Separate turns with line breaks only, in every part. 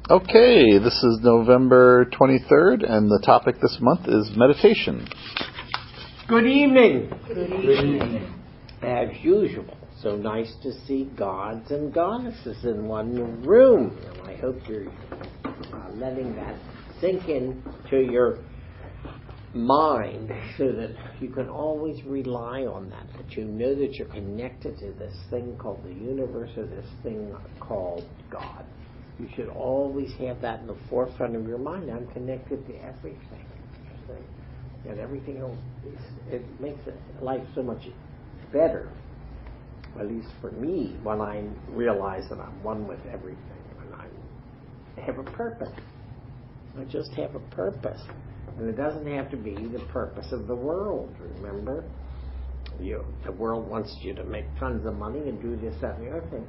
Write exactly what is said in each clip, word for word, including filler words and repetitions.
Okay, this is November twenty-third, and the topic this month is meditation.
Good evening.
Good evening.
As usual, so nice to see gods and goddesses in one room. And I hope you're uh, letting that sink in to your mind so that you can always rely on that, that you know that you're connected to this thing called the universe or this thing called God. You should always have that in the forefront of your mind. I'm connected to everything. And everything else, it makes life so much better, at least for me, when I realize that I'm one with everything and I have a purpose. I just have a purpose. And it doesn't have to be the purpose of the world, remember? You, the world wants you to make tons of money and do this, that, and the other thing.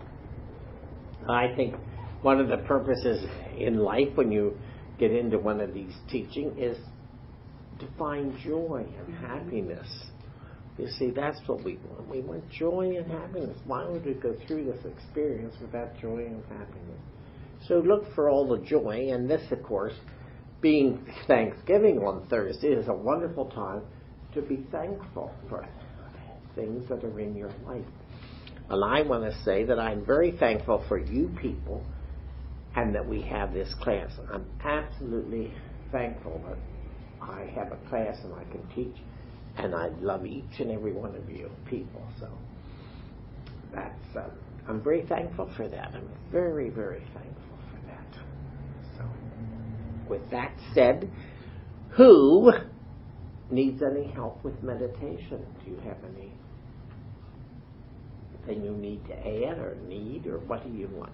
I think one of the purposes in life when you get into one of these teaching is to find joy and happiness. You see, that's what we want. We want joy and happiness. Why would we go through this experience without joy and happiness? So look for all the joy, and this, of course, being Thanksgiving on Thursday, is a wonderful time to be thankful for things that are in your life. And I want to say that I'm very thankful for you people and that we have this class. I'm absolutely thankful that I have a class and I can teach, and I love each and every one of you people. So that's uh, I'm very thankful for that. I'm very, very thankful for that. So with that said, who needs any help with meditation? Do you have anything you need to add or need, or what do you want?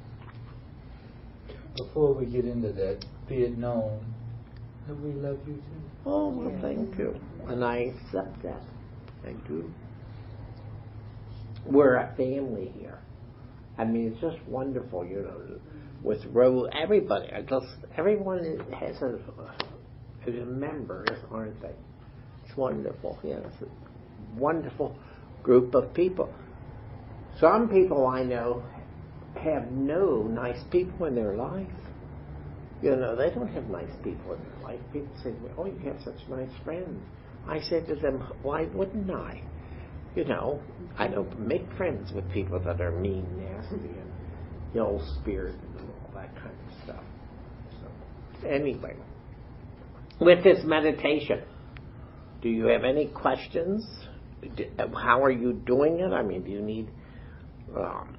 Before we get into that, be it known that we love you too.
Oh, well, yeah. Thank you. And I accept that. Thank you. We're a family here. I mean, it's just wonderful, you know, with Ro, everybody, I just, everyone has a, is a member, aren't they? It's wonderful. Yeah, it's a wonderful group of people. Some people I know have no nice people in their life. You know, they don't have nice people in their life. People say, oh, you have such nice friends. I said to them, why wouldn't I? You know, I don't make friends with people that are mean, nasty, and ill-spirited and all that kind of stuff. So, anyway, with this meditation, do you have any questions? How are you doing it? I mean, do you need um,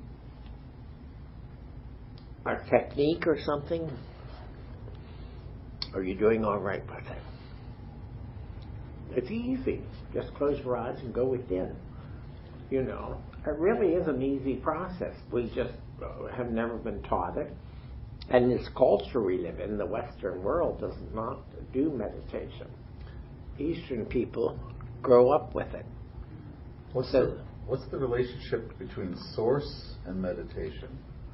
a technique or something? Are you doing all right with it? It's easy. Just close your eyes and go within. You know, it really is an easy process. We just have never been taught it. And this culture we live in, the Western world, does not do meditation. Eastern people grow up with it.
What's,
so,
the, what's the relationship between source and meditation?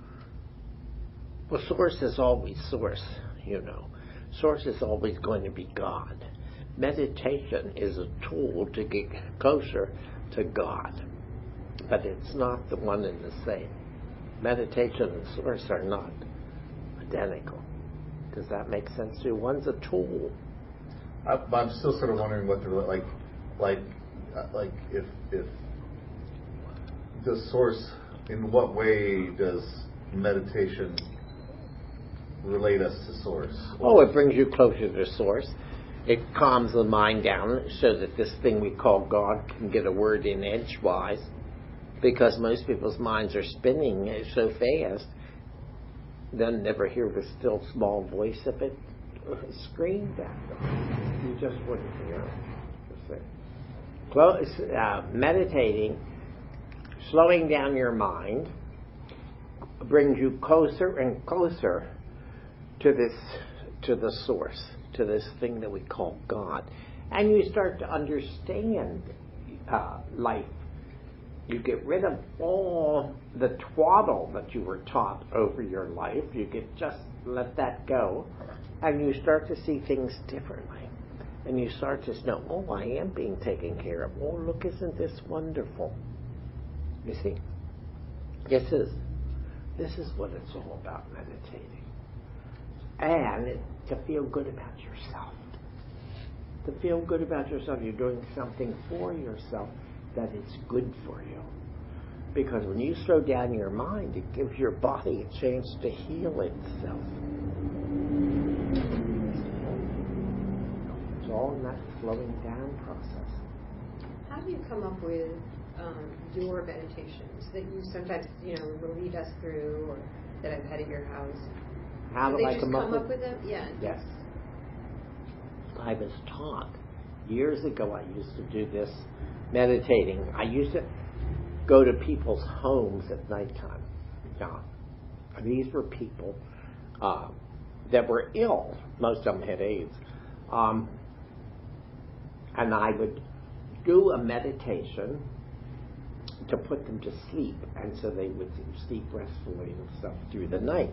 Well, source is always source, you know. Source is always going to be God. Meditation is a tool to get closer to God, but it's not the one and the same. Meditation and source are not identical. Does that make sense to you? One's a tool.
I, I'm still sort of wondering what the like, like, like if if the source. In what way does meditation relate us to source?
Oh, it brings you closer to source. It calms the mind down so that this thing we call God can get a word in edgewise, because most people's minds are spinning so fast, they'll never hear the still small voice if it screamed at them. You just wouldn't hear it. Close, uh, meditating, slowing down your mind, brings you closer and closer to this, to the source, to this thing that we call God. And you start to understand uh, life. You get rid of all the twaddle that you were taught over your life. You get just let that go. And you start to see things differently. And you start to know, oh, I am being taken care of. Oh, look, isn't this wonderful? You see? This is This is what it's all about, meditating. And it, to feel good about yourself. To feel good about yourself, you're doing something for yourself that it's good for you. Because when you slow down your mind, it gives your body a chance to heal itself. It's all in that slowing down process.
How do you come up with um, your meditations that you sometimes, you know, will lead us through, or that I've had at your house?
How do,
do
I
just
come,
come
up,
up
with?
with them? Yeah.
Yes. I was taught years ago. I used to do this meditating. I used to go to people's homes at nighttime. Now, these were people uh, that were ill. Most of them had AIDS. Um, and I would do a meditation to put them to sleep, and so they would sleep restfully and stuff through the night.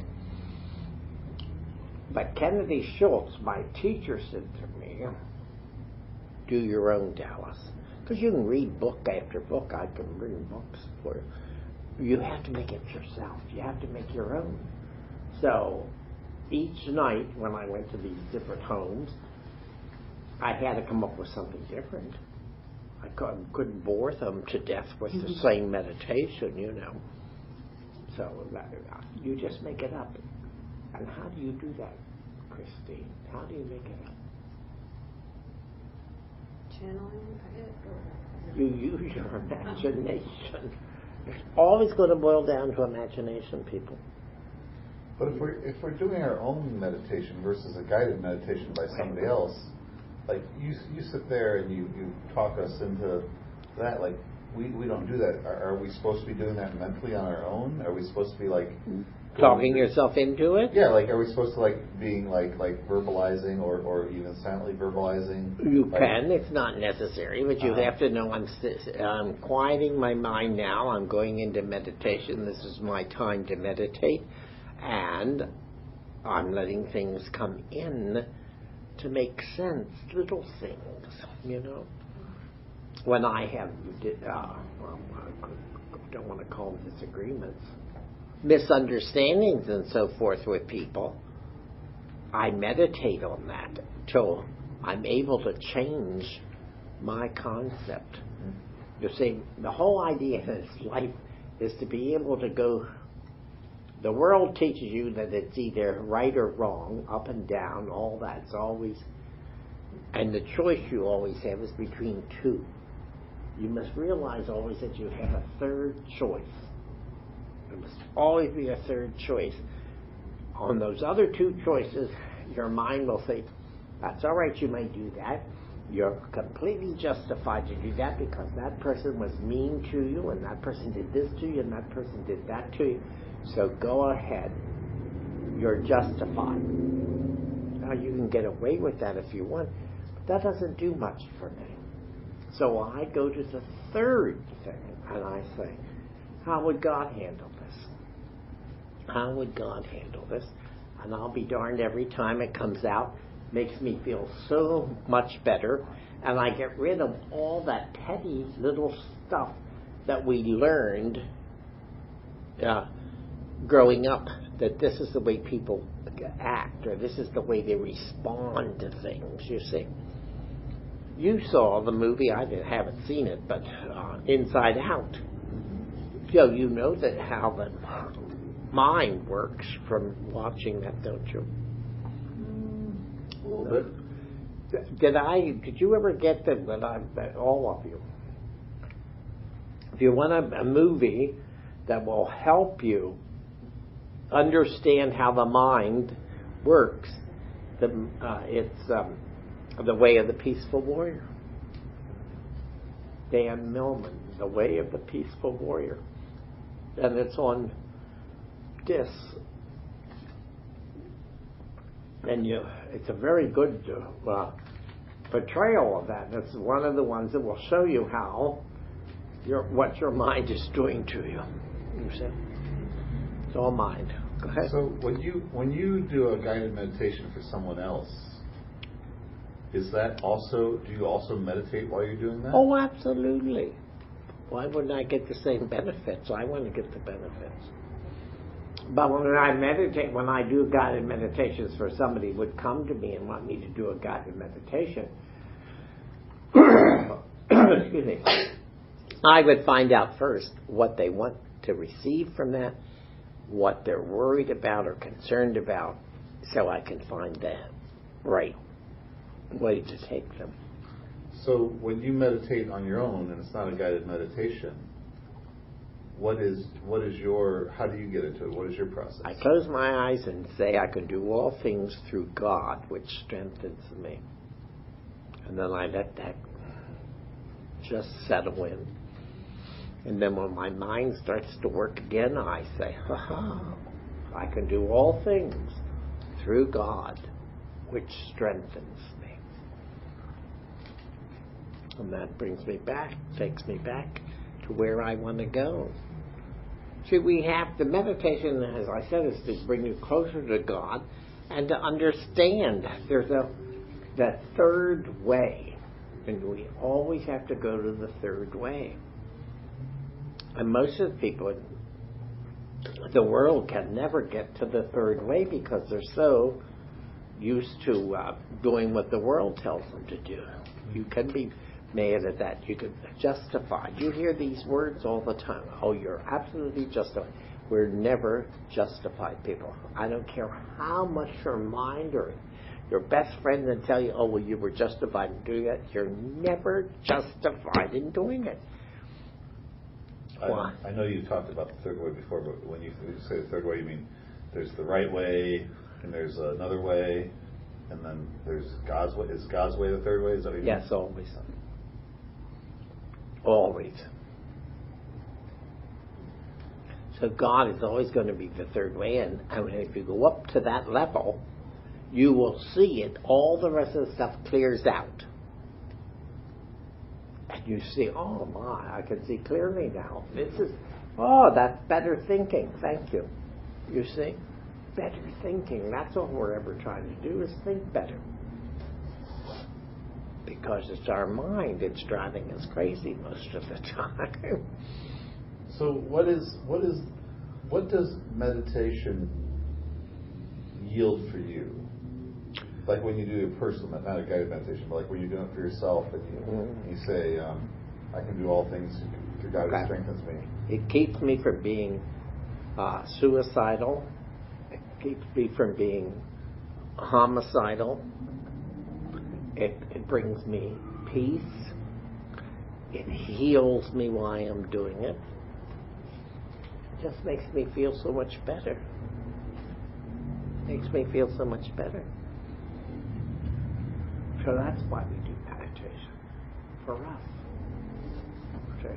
But Kennedy Schultz, my teacher, said to me, do your own, Dallas. Because you can read book after book. I can read books for you. You have to make it yourself. You have to make your own. So each night when I went to these different homes, I had to come up with something different. I couldn't bore them to death with mm-hmm. the same meditation, you know. So you just make it up. And how do you do that, Christine? How do you make it up?
Channeling it? Or...
You use your imagination. It's always going to boil down to imagination, people.
But if we're, if we're doing our own meditation versus a guided meditation by somebody else, like you you sit there and you, you talk us into that, like we, we don't do that. Are, are we supposed to be doing that mentally on our own? Are we supposed to be like
talking yourself into it?
Yeah, like are we supposed to like being like like verbalizing or, or even silently verbalizing?
You
like,
can. It's not necessary, but you
uh-huh.
have to know I'm I'm quieting my mind now. I'm going into meditation. This is my time to meditate, and I'm letting things come in to make sense, little things, you know. When I have, uh, well, I don't want to call them disagreements, misunderstandings and so forth with people, I meditate on that till I'm able to change my concept. You see, the whole idea of this life is to be able to go. The world teaches you that it's either right or wrong, up and down, all that's always, and the choice you always have is between two. You must realize always that you have a third choice. There must always be a third choice. On those other two choices, your mind will say, that's all right, you may do that. You're completely justified to do that because that person was mean to you, and that person did this to you, and that person did that to you. So go ahead. You're justified. Now you can get away with that if you want, but that doesn't do much for me. So I go to the third thing, and I say, how would God handle this? How would God handle this? And I'll be darned, every time it comes out, makes me feel so much better, and I get rid of all that petty little stuff that we learned uh, growing up, that this is the way people act, or this is the way they respond to things, you see. You saw the movie, I haven't seen it, but uh, Inside Out. So you know that how the mind works from watching that, don't you?
A little bit.
Did I? Did you ever get that? That I, that all of you. If you want a, a movie that will help you understand how the mind works, the uh, it's um, The Way of the Peaceful Warrior. Dan Millman, The Way of the Peaceful Warrior, and it's on disc. And you, it's a very good uh, portrayal of that. It's one of the ones that will show you how your what your mind is doing to you. You see, it's all mind. Go ahead.
So when you when you do a guided meditation for someone else, is that also? Do you also meditate while you're doing that?
Oh, absolutely. Why wouldn't I get the same benefits? I want to get the benefits. But when I meditate, when I do guided meditations for somebody who would come to me and want me to do a guided meditation, excuse me, I would find out first what they want to receive from that, what they're worried about or concerned about, so I can find the right way to take them.
So when you meditate on your own, and it's not a guided meditation, what is what is your, how do you get into it? What is your process?
I close my eyes and say I can do all things through God, which strengthens me. And then I let that just settle in. And then when my mind starts to work again, I say, ha ha, I can do all things through God, which strengthens me. And that brings me back, takes me back to where I want to go. See, we have, the meditation, as I said, is to bring you closer to God and to understand there's a that third way. And we always have to go to the third way. And most of the people in the world can never get to the third way because they're so used to uh, doing what the world tells them to do. You can be mad at that. You can justify. You hear these words all the time. Oh, you're absolutely justified. We're never justified people. I don't care how much your mind or your best friend will tell you, oh, well, you were justified in doing it. You're never justified in doing it.
I, I know you talked about the third way before, but when you say the third way, you mean there's the right way, and there's another way, and then there's God's way. Is God's way the third way? Is that what you mean?
Yes, always. Always. So God is always going to be the third way, and I mean, if you go up to that level, you will see it. All the rest of the stuff clears out. And you see, oh my, I can see clearly now. This is, oh, that's better thinking. Thank you. You see? Better thinking. That's all we're ever trying to do is think better. Because it's our mind, it's driving us crazy most of the time.
So what is what is what does meditation yield for you? Like when you do a personal, not a guided meditation, but like when you're doing it for yourself, and you mm-hmm. you say, um, "I can do all things through God who strengthens me."
It keeps me from being uh, suicidal. It keeps me from being homicidal. It, it brings me peace. It heals me while I'm doing it. It just makes me feel so much better. Makes me feel so much better. So that's why we do meditation. For us. Okay.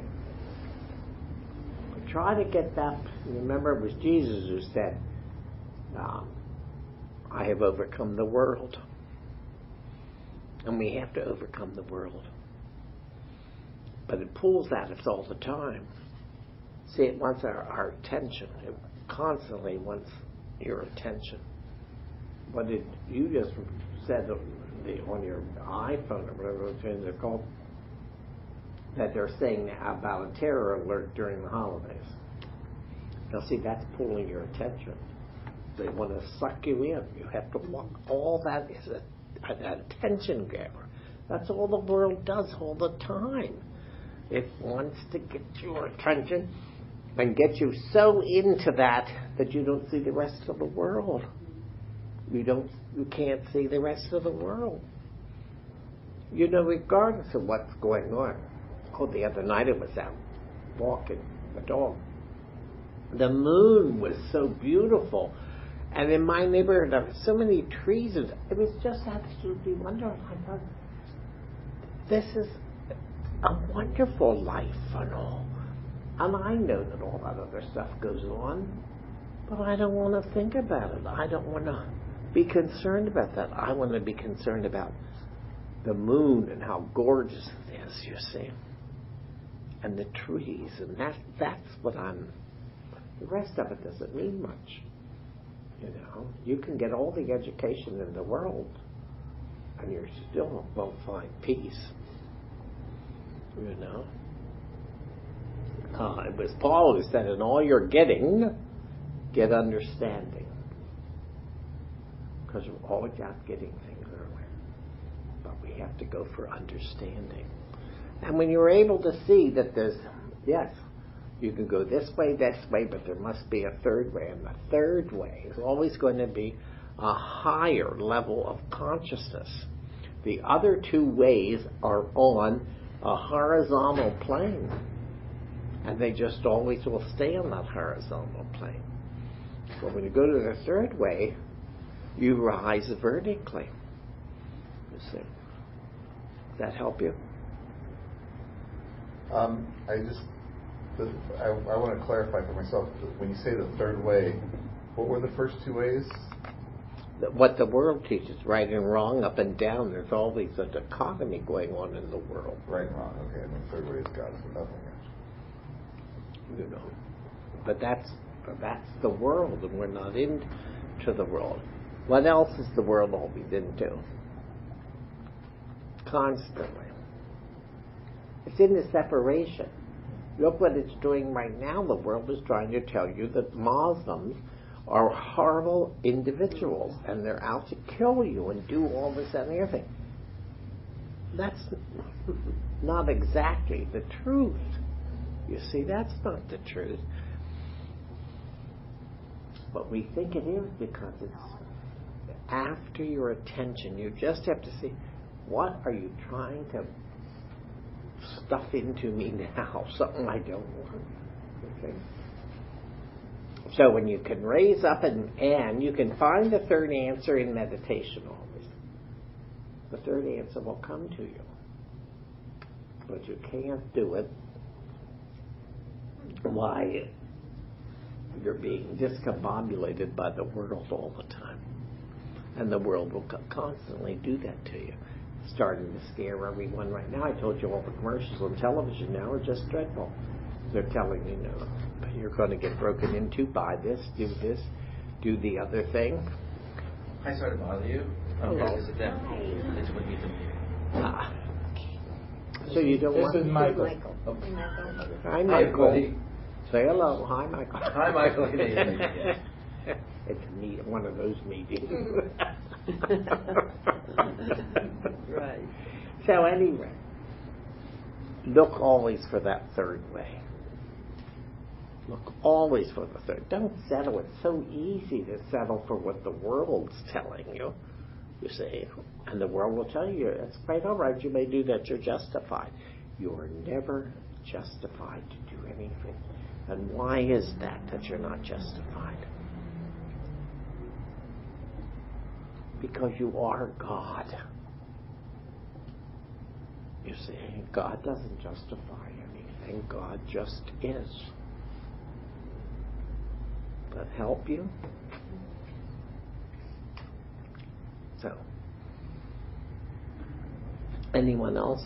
We try to get that. Remember, it was Jesus who said, um, I have overcome the world. And we have to overcome the world. But it pulls at us all the time. See, it wants our, our attention. It constantly wants your attention. What did you just said the, on your iPhone or whatever those they're called, that they're saying about a terror alert during the holidays. Now see, that's pulling your attention. They want to suck you in. You have to walk. All that is a an attention grabber. That's all the world does all the time. It wants to get your attention and get you so into that that you don't see the rest of the world. You don't. You can't see the rest of the world. You know, regardless of what's going on. Oh, the other night I was out walking the dog. The moon was so beautiful. And in my neighborhood, there were so many trees. It was just absolutely wonderful. I thought, this is a wonderful life and all. And I know that all that other stuff goes on, but I don't want to think about it. I don't want to be concerned about that. I want to be concerned about the moon and how gorgeous it is, you see. And the trees. And that, that's what I'm... The rest of it doesn't mean much. You know, you can get all the education in the world and you still won't find peace. You know. Uh, it was Paul who said, in all you're getting, get understanding. Because we're always out getting things earlier. But we have to go for understanding. And when you're able to see that there's, yes, you can go this way, this way, but there must be a third way. And the third way is always going to be a higher level of consciousness. The other two ways are on a horizontal plane. And they just always will stay on that horizontal plane. But when you go to the third way, you rise vertically. You see. Does that help you?
Um, I just, the, I, I want to clarify for myself. When you say the third way, what were the first two ways?
What the world teaches, right and wrong, up and down. There's always a dichotomy going on in the world.
Right and wrong. Okay, and the third way is God is nothing.
You know, but that's that's the world, and we're not into the world. What else is the world always into? Constantly. It's in the separation. Look what it's doing right now. The world is trying to tell you that Muslims are horrible individuals and they're out to kill you and do all this and the other thing. That's not exactly the truth. You see, that's not the truth. But we think it is because it's after your attention. You just have to see, what are you trying to stuff into me now? Something I don't want. Okay? So when you can raise up and, and you can find the third answer in meditation always. The third answer will come to you. But you can't do it why you're being discombobulated by the world all the time. And the world will constantly do that to you. It's starting to scare everyone right now. I told you all the commercials on television now are just dreadful. They're telling you, no, you're going to get broken into, buy this, do this, do the other thing.
Hi, sorry to bother you. I'm
Hello.
here to visit them. It's what you think.
Ah. So you don't
This
want
is
to...
Michael.
Michael.
Oh.
Hey, Michael.
Hi,
Hi,
Michael.
buddy.
Say hello. Hi, Michael.
Hi, Michael. Good evening. Yes.
It's a meet, one of those meetings.
Right.
So anyway, look always for that third way. Look always for the third. Don't settle. It's so easy to settle for what the world's telling you. You see, and the world will tell you, it's quite all right, you may do that, you're justified. You're never justified to do anything. And why is that, that you're not justified? Because you are God. You see, God doesn't justify anything. God just is. That help you? So, anyone else?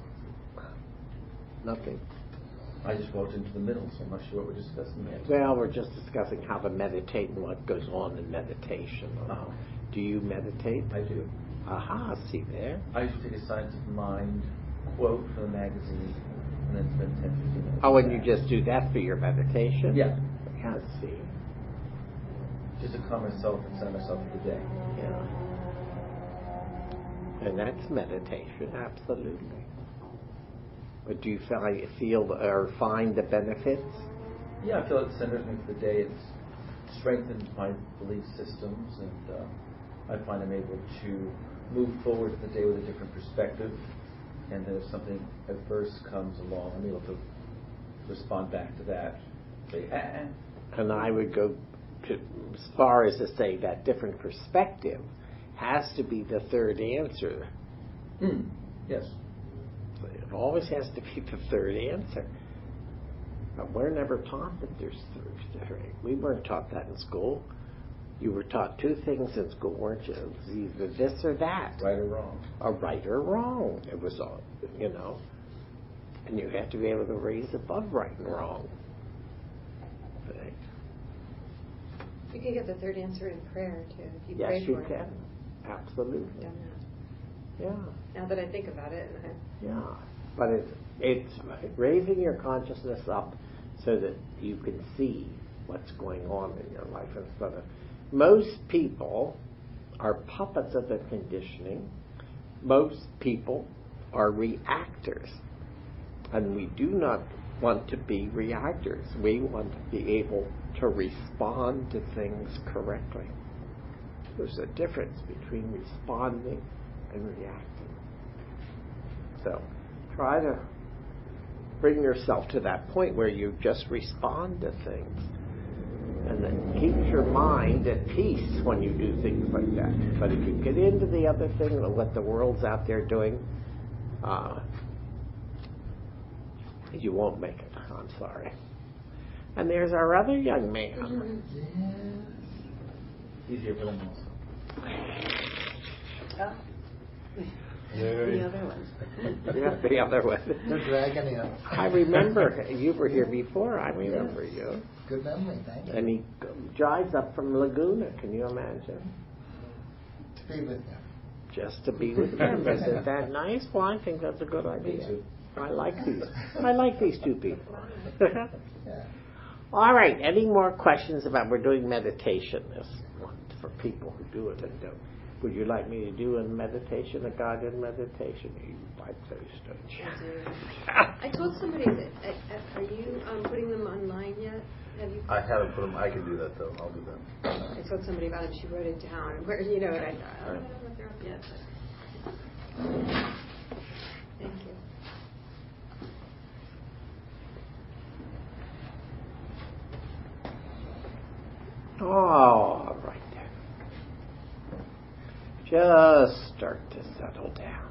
Nothing?
I just walked into the middle, so I'm not sure what we're discussing yet.
Well, we're just discussing how to meditate and what goes on in meditation.
Uh-huh.
Do you meditate?
I do.
Aha, see there.
I usually take a Science of Mind quote from the magazine and then spend ten to fifteen minutes.
Oh,
with
and you
that.
just do that for your meditation?
Yeah.
Yeah, see.
Just to calm myself and set myself for the day.
Yeah. And that's meditation, absolutely. But do you feel, feel or find the benefits?
Yeah, I feel it centers me for the day. It's strengthened my belief systems, and uh, I find I'm able to move forward in the day with a different perspective. And then if something adverse comes along, I'm able to respond back to that. Say, ah.
And I would go to, as far as to say that different perspective has to be the third answer.
Mm. Yes.
It always has to be the third answer. But we're never taught that there's three. We weren't taught that in school. You were taught two things in school, weren't you? It was either this or that.
Right or wrong.
Or right or wrong. It was all, you know. And you have to be able to raise above right and wrong. Right?
You can get the third answer in prayer too. If you
Yes,
pray
you
for
can.
it.
Absolutely.
I've done that.
Yeah.
Now that I think about it, and I,
Yeah. But it's, it's raising your consciousness up so that you can see what's going on in your life instead of. Most people are puppets of the conditioning. Most people are reactors. And we do not want to be reactors. We want to be able to respond to things correctly. There's a difference between responding and reacting. So try to bring yourself to that point where you just respond to things. And then keep your mind at peace when you do things like that. But if you get into the other thing and what the world's out there doing, uh, you won't make it. I'm sorry. And there's our other young man.
Yes. Easier for them also.
Oh.
Yay.
The other one.
Yeah, the other one.
They're dragging in.
I remember you were here before. I remember
Yes.
you.
Good memory, thank you.
And he drives up from Laguna. Can you imagine?
To be with you.
Just to be with them. Isn't that nice? Well, I think that's a good idea.
Me too.
I like these. I like these two people.
Yeah.
All right. Any more questions about we're doing meditation? This one for people who do it and don't. Would you like me to do a meditation, a guided meditation? You like those, don't you?
I do. I told somebody that. Uh, uh, are you um, putting them online yet? Have you?
I haven't put them. I can do that though. I'll do that.
I told somebody about it. She wrote it down. Where you know, and I thought, oh, I don't know if they're up yet. But. Thank you.
Oh, all right. Just start to settle down.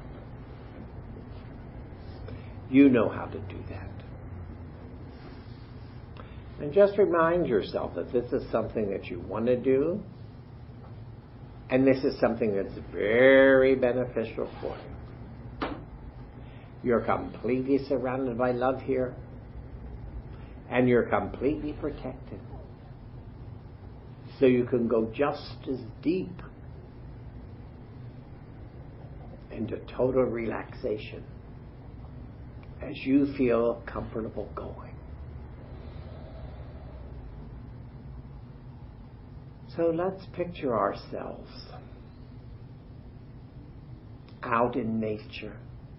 You know how to do that. And just remind yourself that this is something that you want to do, and this is something that's very beneficial for you. You're completely surrounded by love here, and you're completely protected. So you can go just as deep into total relaxation as you feel comfortable going. So let's picture ourselves out in nature.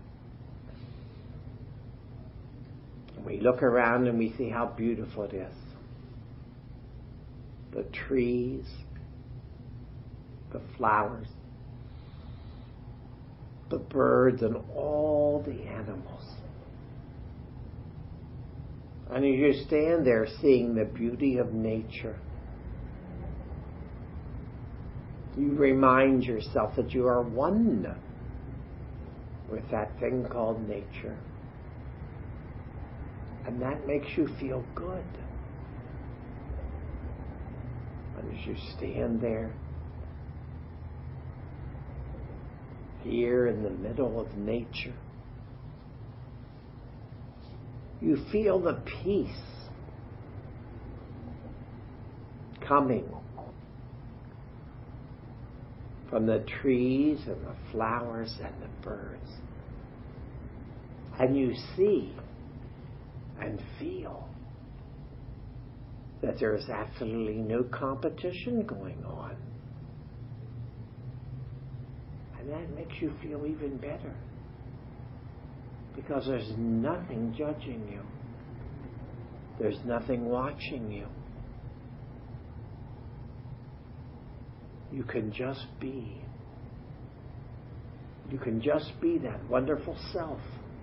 We look around and we see how beautiful it is. The trees, the flowers, the birds, and all the animals. And as you stand there seeing the beauty of nature, you remind yourself that you are one with that thing called nature. And that makes you feel good. And as you stand there, here in the middle of nature, you feel the peace coming from the trees and the flowers and the birds. And you see and feel that there is absolutely no competition going on. And that makes you feel even better, because there's nothing judging you. There's nothing watching you. You can just be. You can just be that wonderful self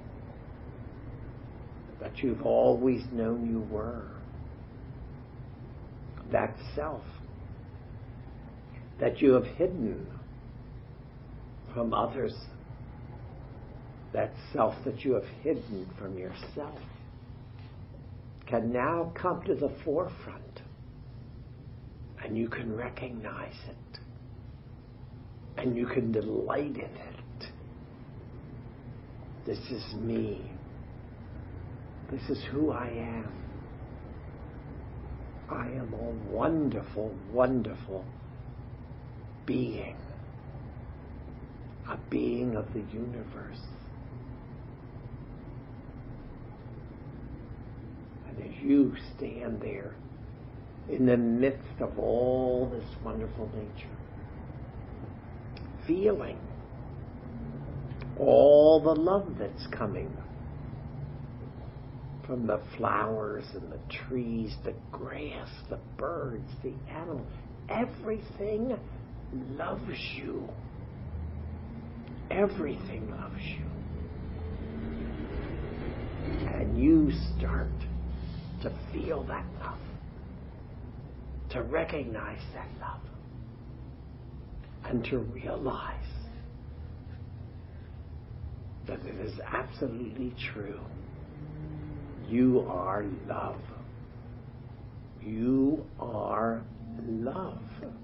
that you've always known you were. That self that you have hidden from others. That self that you have hidden from yourself can now come to the forefront, and you can recognize it, and you can delight in it. This is me. This is who I am. I am a wonderful, wonderful being. A being of the universe. And as you stand there in the midst of all this wonderful nature, feeling all the love that's coming from the flowers and the trees, the grass, the birds, the animals. Everything loves you. Everything loves you. And you start to feel that love, to recognize that love, and to realize that it is absolutely true. You are love. You are love.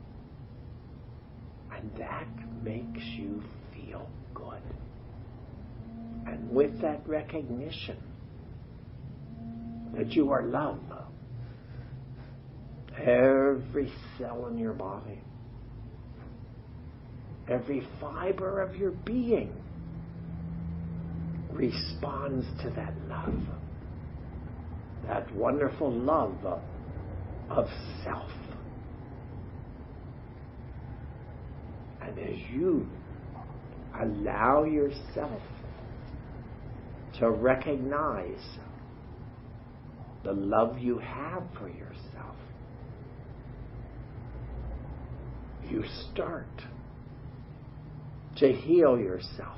And that makes you feel good. And with that recognition that you are love, every cell in your body, every fiber of your being responds to that love, that wonderful love of self. And as you allow yourself to recognize the love you have for yourself, you start to heal yourself.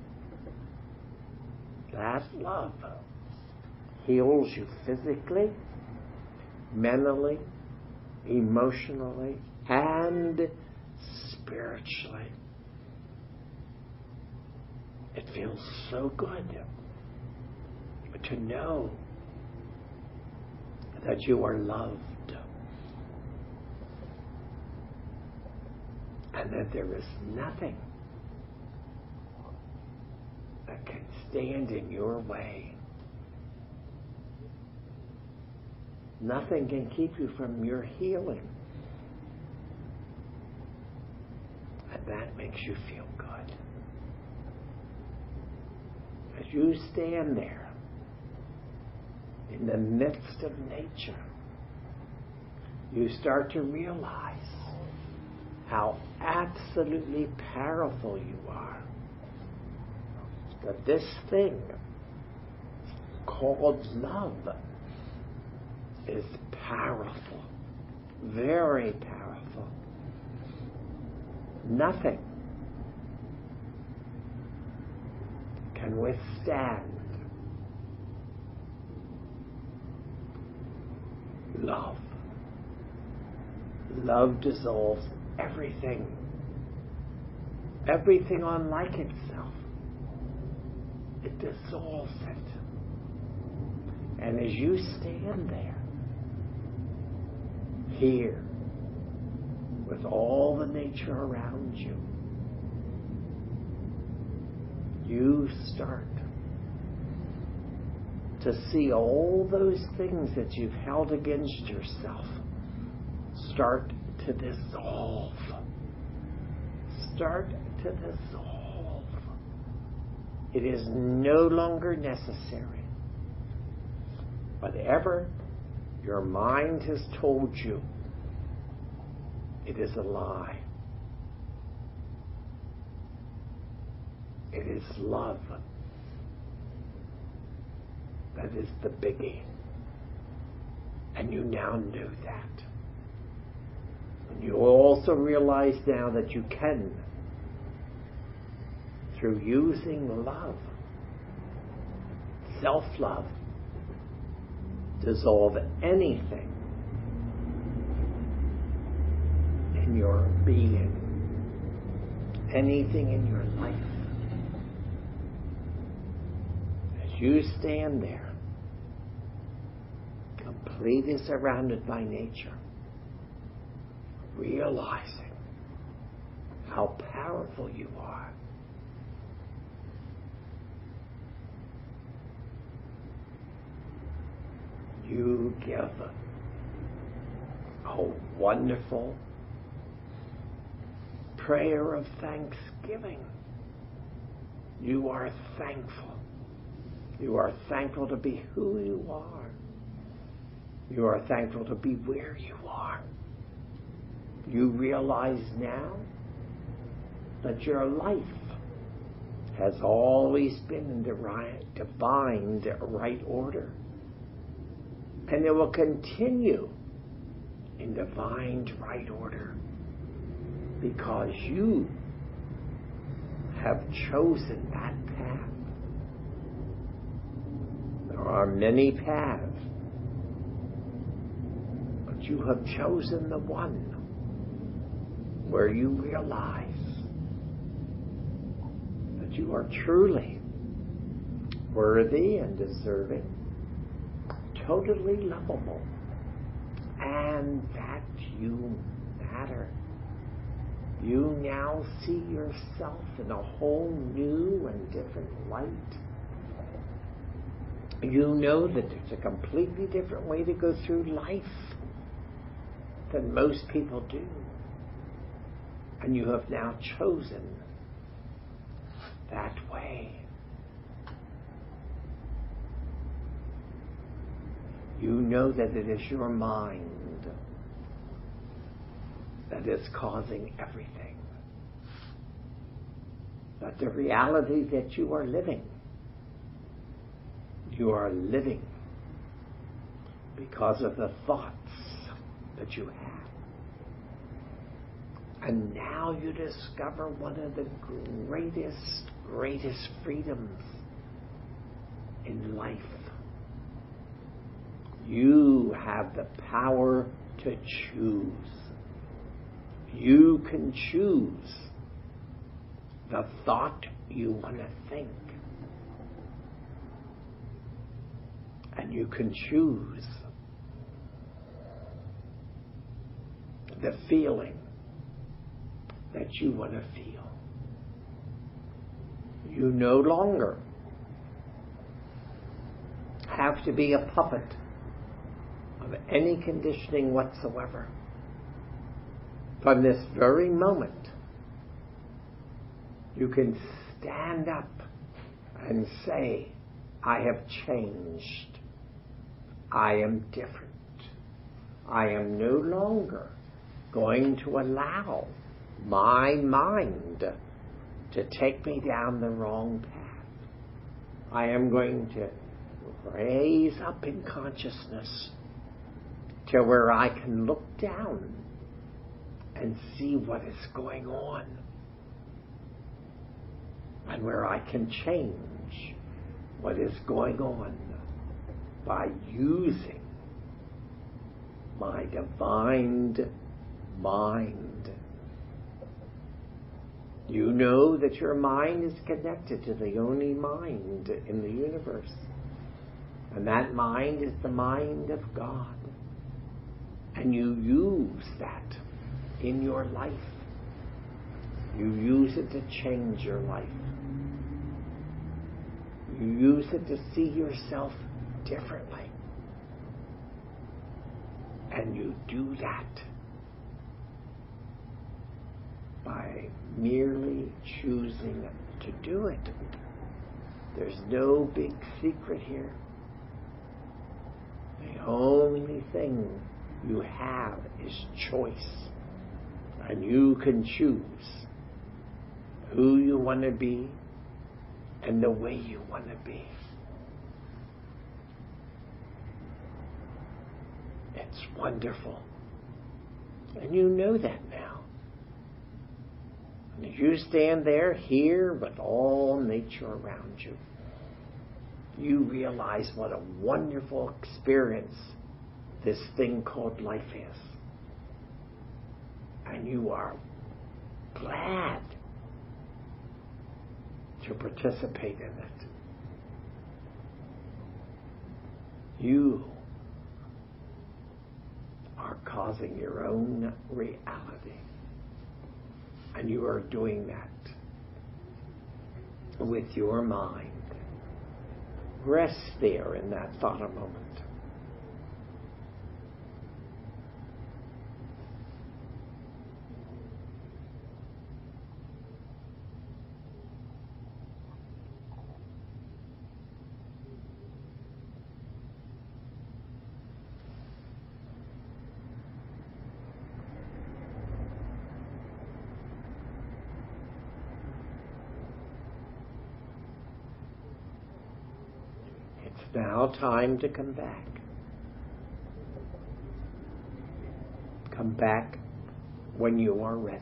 That love heals you physically, mentally, emotionally, and spiritually. It feels so good to know that you are loved and that there is nothing that can stand in your way. Nothing can keep you from your healing. And that makes you feel good. As you stand there in the midst of nature, you start to realize how absolutely powerful you are. That this thing called love is powerful, very powerful. Nothing can withstand love. Love dissolves everything, everything unlike itself. It dissolves it. And as you stand there, here, with all the nature around you, you start to see all those things that you've held against yourself start to dissolve. Start to dissolve. It is no longer necessary. Whatever your mind has told you, it is a lie. It is love that is the biggie. And you now know that. And you also realize now that you can, through using love, self-love, dissolve anything in your being, anything in your life. As you stand there, completely surrounded by nature, realizing how powerful you are. You give a wonderful prayer of thanksgiving. You are thankful. You are thankful to be who you are. You are thankful to be where you are. You realize now that your life has always been in the right, divine right order. And it will continue in divine right order because you have chosen that path. There are many paths, but you have chosen the one where you realize that you are truly worthy and deserving, totally lovable, and that you matter. You now see yourself in a whole new and different light. You know that there's a completely different way to go through life than most people do. And you have now chosen that way. You know that it is your mind that is causing everything. But the reality that you are living, you are living because of the thoughts that you have. And now you discover one of the greatest, greatest freedoms in life. You have the power to choose. You can choose the thought you want to think. And you can choose the feeling that you want to feel. You no longer have to be a puppet of any conditioning whatsoever. From this very moment, you can stand up and say, I have changed. I am different. I am no longer going to allow my mind to take me down the wrong path. I am going to raise up in consciousness to where I can look down and see what is going on, and where I can change what is going on by using my divine mind. You know that your mind is connected to the only mind in the universe, and that mind is the mind of God. And you use that in your life. You use it to change your life. You use it to see yourself differently. And you do that by merely choosing to do it. There's no big secret here. The only thing you have is choice. And you can choose who you want to be and the way you want to be. It's wonderful. And you know that now. And as you stand there here with all nature around you, you realize what a wonderful experience this thing called life is. And you are glad to participate in it. You are causing your own reality. And you are doing that with your mind. Rest there in that thought a moment. It's now time to come back. Come back when you are ready.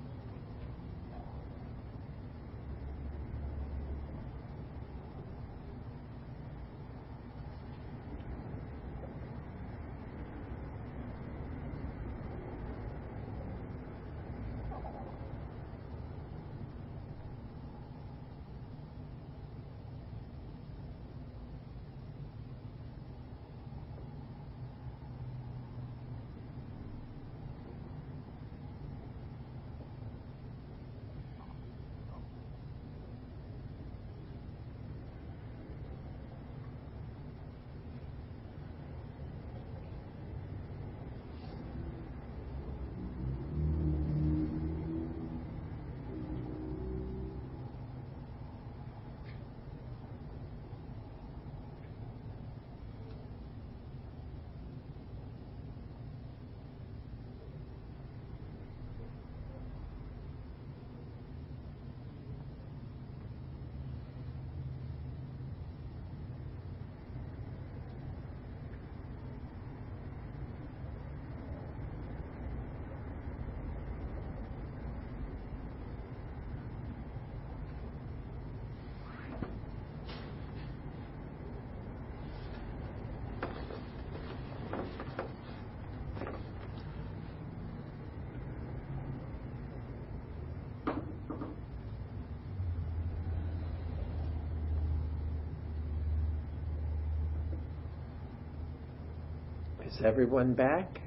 Is everyone back?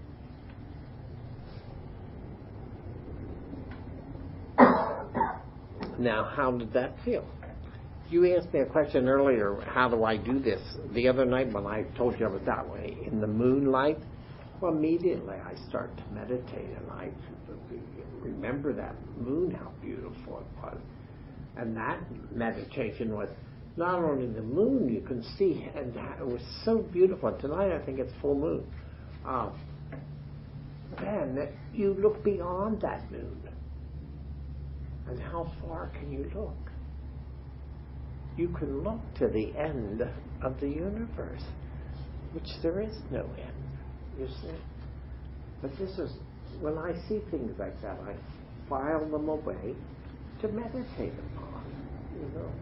Now, how did that feel? You asked me a question earlier, how do I do this? The other night when I told you I was that way, in the moonlight, well, immediately I start to meditate and I remember that moon, how beautiful it was. And that meditation was not only the moon you can see, and it was so beautiful. Tonight I think it's full moon. Um, then you look beyond that moon. And how far can you look? You can look to the end of the universe, which there is no end, you see. But this is, when I see things like that, I file them away to meditate upon, you know.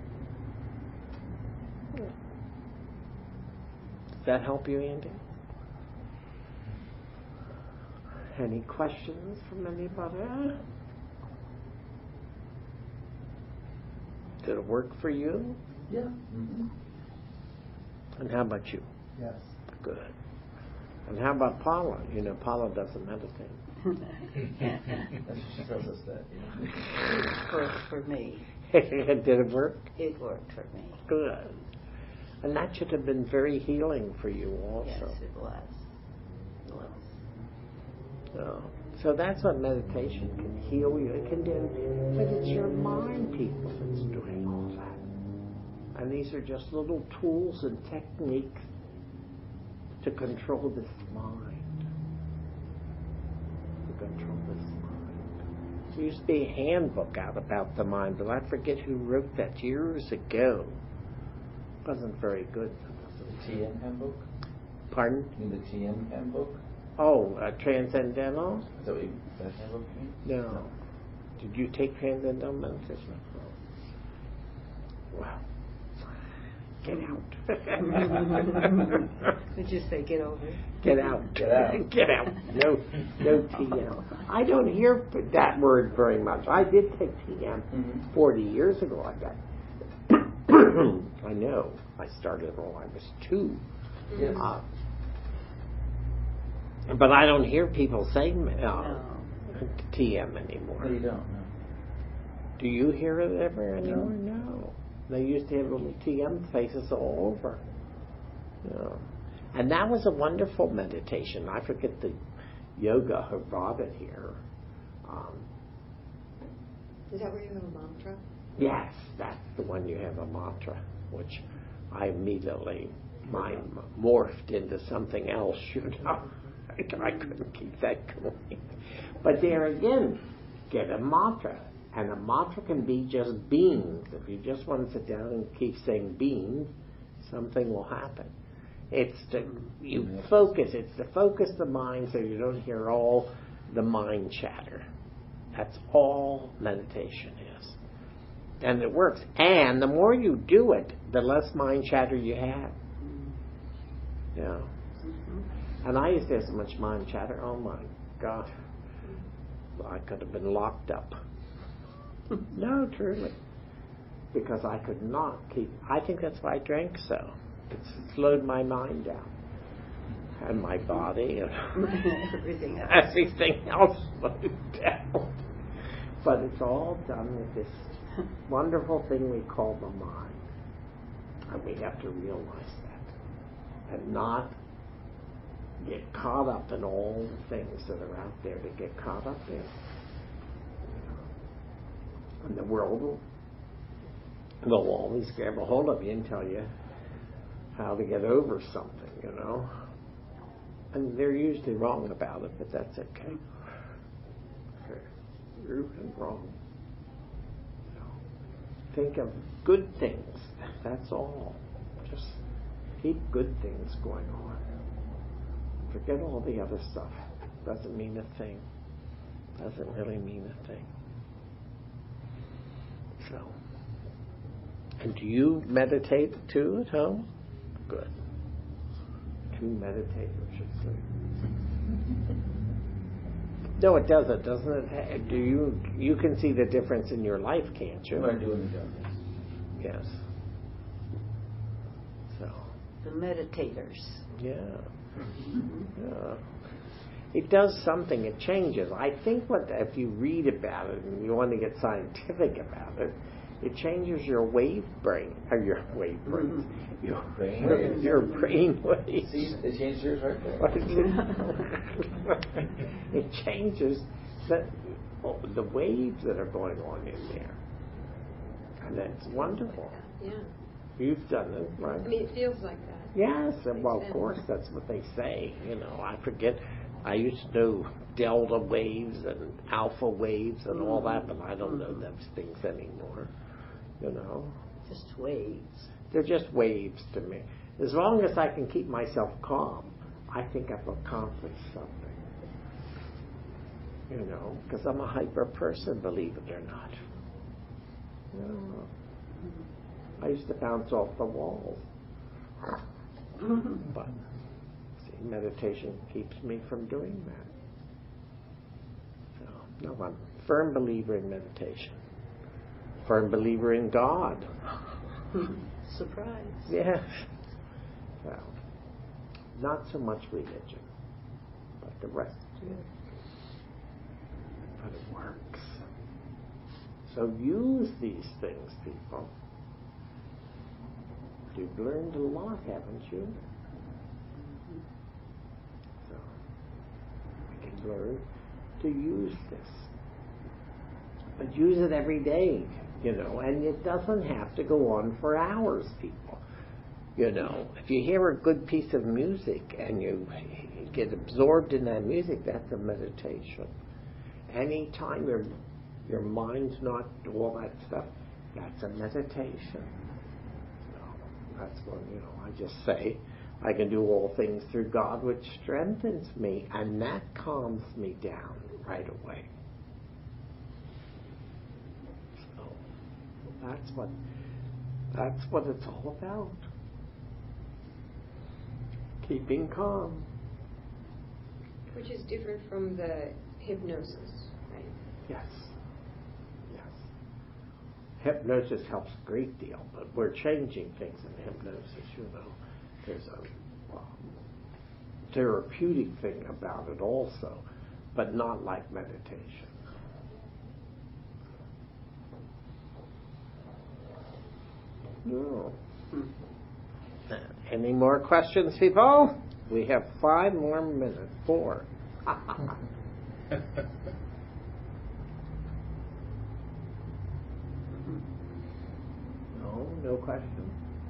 Does that help you, Andy? Any questions from anybody? Did it work for you?
Yeah. Mm-hmm.
And how about you?
Yes.
Good. And how about Paula? You know, Paula doesn't meditate.
She tells us that. Yeah.
It worked for me.
Did it work?
It worked for me.
Good. And that should have been very healing for you also.
Yes, it was. It was.
So, so that's what meditation can heal you. It can do, but it's your mind, people, that's doing all that. And these are just little tools and techniques to control this mind. To control this mind. There used to be a handbook out about the mind, but I forget who wrote that years ago. It wasn't very good.
The T M handbook?
Pardon?
You mean the T M handbook?
Oh, uh, Transcendental?
Is that what you, that handbook you mean?
No.
No.
Did you take Transcendental Meditation? Well, get out.
Would you say get over it?
Get out.
Get out.
Get out. No, no T M. I don't hear that word very much. I did take T M
Mm-hmm.
forty years ago, I bet. I know. I started when I was two.
Yes.
Uh, but I don't hear people saying uh,
No.
T M anymore.
No, you don't. No.
Do you hear it ever anymore? No. no. They used to have little T M faces all over. No. And that was a wonderful meditation. I forget the yoga who brought it here. Um,
Is that where you have a mantra?
yes, that's the one you have a mantra, which I immediately, mine morphed into something else, you know. I couldn't keep that going. But there again, get a mantra. And a mantra can be just beans. If you just want to sit down and keep saying beans, something will happen. It's to, you focus. It's to focus the mind so you don't hear all the mind chatter. That's all meditation is. And it works. And the more you do it, the less mind chatter you have. Yeah. And I used to have so much mind chatter. Oh my God. I could have been locked up. No, truly. Because I could not keep... I think that's why I drank so. It slowed my mind down. And my body and
Everything else.
everything else slowed down. But it's all done with this wonderful thing we call the mind. And we have to realize that. And not get caught up in all the things that are out there to get caught up in. And the world will, will always grab a hold of you and tell you how to get over something, you know. And they're usually wrong about it, but that's okay. They're usually wrong. Think of good things. That's all. Just keep good things going on. Forget all the other stuff. Doesn't mean a thing. Doesn't really mean a thing. So, and do you meditate too at home? Good. Two meditators should say. No, it doesn't, doesn't it? Do you you can see the difference in your life, can't you?
What I do in the darkness.
Yes. So.
The meditators.
Yeah. Yeah. It does something. It changes. I think what if you read about it and you want to get scientific about it, it changes your wave brain or your wave brains.
Mm-hmm.
Your
Brain
your,
waves.
your brain waves.
See, it changed yours right there.
What is it? It changes the the waves that are going on in there, and that's wonderful.
Yeah.
You've done it, right?
I mean, it feels like that.
Yes, and well, of
Makes
course,
sense.
that's what they say. You know, I forget. I used to know delta waves and alpha waves and all that, but I don't know those things anymore. You know,
Just waves.
they're just waves to me. As long as I can keep myself calm, I think I've accomplished something. You know, because I'm a hyper person, believe it or not. You know, I used to bounce off the walls. But, see, meditation keeps me from doing that. So, no, I'm a firm believer in meditation. Firm believer in God.
Surprise.
Yes. Well, not so much religion, but the rest of it. But it works. So use these things, people. You've learned a lot, haven't you? So, we can learn to use this. But use it every day, you know, and it doesn't have to go on for hours, people. You know, if you hear a good piece of music and you get absorbed in that music, that's a meditation. Anytime your your mind's not all that stuff, that's a meditation. That's when, you know, I just say, I can do all things through God, which strengthens me, and that calms me down right away. So, that's what, that's what it's all about. Keeping calm.
Which is different from the hypnosis, right?
Yes. Yes. Hypnosis helps a great deal, but we're changing things in hypnosis, you know. There's a um, therapeutic thing about it also, but not like meditation. No. Any more questions, people? We have five more minutes. Four. No, no questions.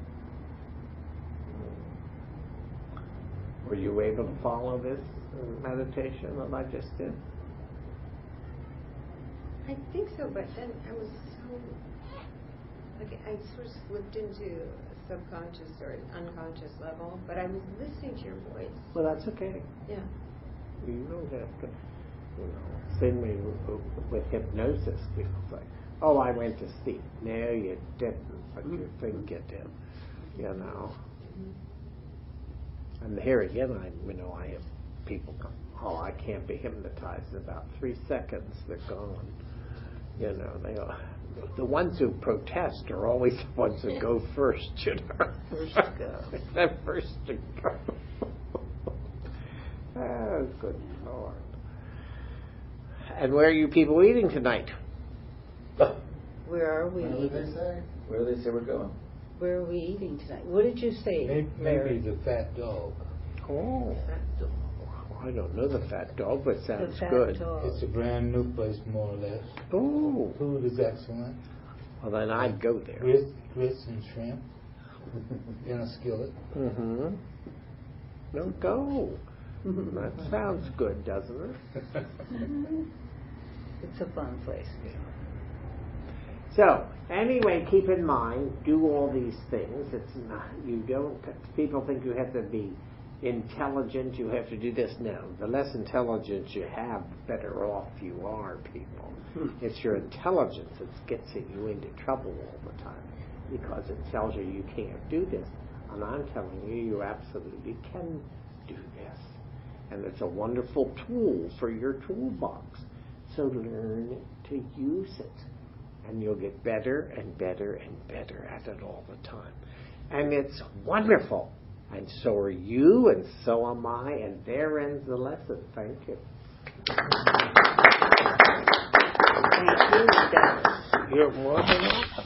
Were you able to follow this meditation that I just did?
I think so, but then I was so Okay, I sort of slipped into a subconscious or an unconscious level, but I was listening to your voice.
Well, that's okay.
Yeah.
You don't have to, you know, send me with, with hypnosis. People say, oh, I went to sleep. No, you didn't, but you think you did, you know. And here again, I, you know, I have people come, oh, I can't be hypnotized in about three seconds. They're gone. You know, they are, the ones who protest are always the ones who go first, you know.
First to go.
They're first to go. Oh, good Lord. And where are you people eating tonight?
Where are we
What did they
eating?
say?
Where do they say we're going?
Where are we eating tonight? What did you say,
Maybe,
Larry?
maybe the fat dog.
Oh, I don't know the fat dog, but
The
sounds
fat
good.
dog.
It's a brand new place, more or less.
Oh,
Food is excellent.
well then I'd go there.
Grits, grits and shrimp in a skillet.
Mm-hmm. No, go. That sounds good, doesn't it?
It's a fun place.
So, anyway, keep in mind, do all these things. It's not, you don't, people think you have to be intelligent, you have to do this. No, the less intelligence you have, the better off you are, people. It's your intelligence that gets you into trouble all the time because it tells you you can't do this. And I'm telling you, you absolutely can do this. And it's a wonderful tool for your toolbox. So learn to use it. And you'll get better and better and better at it all the time. And it's wonderful. And so are you, and so am I, and there ends the lesson. Thank you.
Thank you, Dennis.
You're more than welcome.